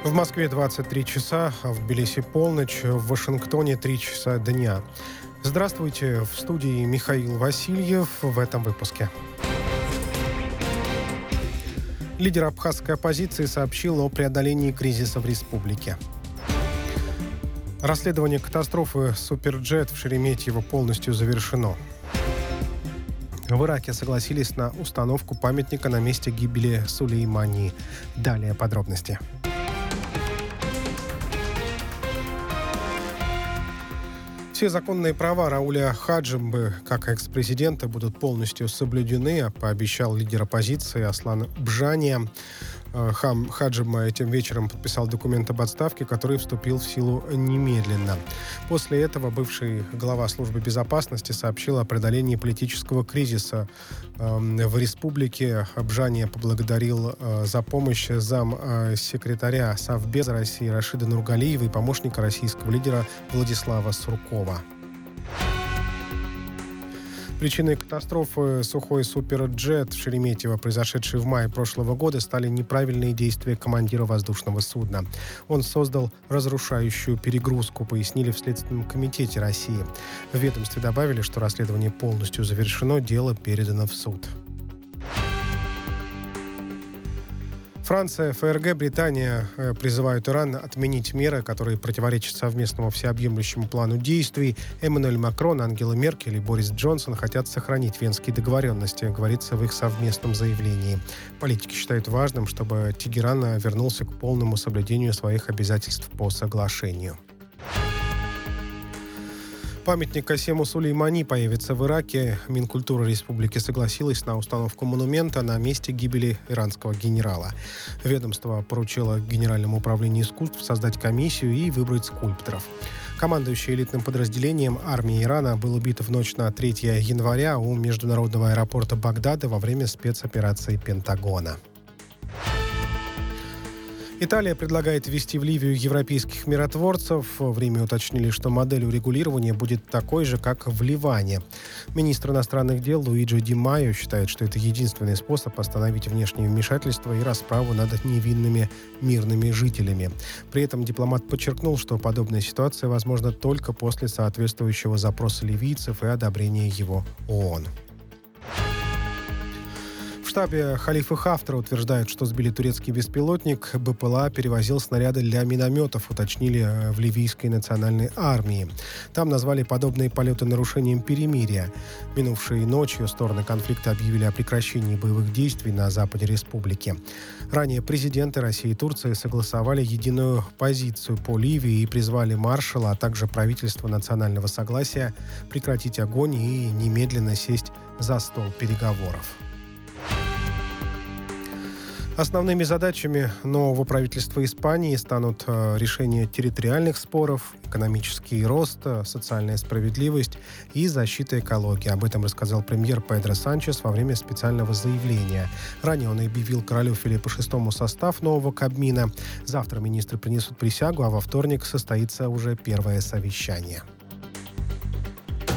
В Москве 23 часа, а в Тбилиси полночь, в Вашингтоне 3 часа дня. Здравствуйте, в студии Михаил Васильев в этом выпуске. Лидер абхазской оппозиции сообщил о преодолении кризиса в республике. Расследование катастрофы «Суперджет» в Шереметьево полностью завершено. В Ираке согласились на установку памятника на месте гибели Сулеймани. Далее подробности. Все законные права Рауля Хаджимбы, как экс-президента, будут полностью соблюдены, пообещал лидер оппозиции Аслан Бжания. Хаджимба этим вечером подписал документ об отставке, который вступил в силу немедленно. После этого бывший глава службы безопасности сообщил о преодолении политического кризиса в республике. Бжания поблагодарил за помощь замсекретаря Совбеза России Рашида Нургалиева и помощника российского лидера Владислава Суркова. Причиной катастрофы сухой «Суперджет» в Шереметьево, произошедшей в мае прошлого года, стали неправильные действия командира воздушного судна. Он создал разрушающую перегрузку, пояснили в Следственном комитете России. В ведомстве добавили, что расследование полностью завершено, дело передано в суд. Франция, ФРГ, Британия призывают Иран отменить меры, которые противоречат совместному всеобъемлющему плану действий. Эммануэль Макрон, Ангела Меркель и Борис Джонсон хотят сохранить венские договоренности, говорится в их совместном заявлении. Политики считают важным, чтобы Тегеран вернулся к полному соблюдению своих обязательств по соглашению. Памятник Касему Сулеймани появится в Ираке. Минкультура республики согласилась на установку монумента на месте гибели иранского генерала. Ведомство поручило Генеральному управлению искусств создать комиссию и выбрать скульпторов. Командующий элитным подразделением армии Ирана был убит в ночь на 3 января у международного аэропорта Багдада во время спецоперации Пентагона. Италия предлагает ввести в Ливию европейских миротворцев. В Риме уточнили, что модель урегулирования будет такой же, как в Ливане. Министр иностранных дел Луиджи Ди Майо считает, что это единственный способ остановить внешнее вмешательство и расправу над невинными мирными жителями. При этом дипломат подчеркнул, что подобная ситуация возможна только после соответствующего запроса ливийцев и одобрения его ООН. В штабе халифа Хафтара утверждают, что сбили турецкий беспилотник. БПЛА перевозил снаряды для минометов, уточнили в ливийской национальной армии. Там назвали подобные полеты нарушением перемирия. Минувшей ночью стороны конфликта объявили о прекращении боевых действий на западе республики. Ранее президенты России и Турции согласовали единую позицию по Ливии и призвали маршала, а также правительство национального согласия прекратить огонь и немедленно сесть за стол переговоров. Основными задачами нового правительства Испании станут решение территориальных споров, экономический рост, социальная справедливость и защита экологии. Об этом рассказал премьер Педро Санчес во время специального заявления. Ранее он объявил королю Филиппу VI состав нового Кабмина. Завтра министры принесут присягу, а во вторник состоится уже первое совещание.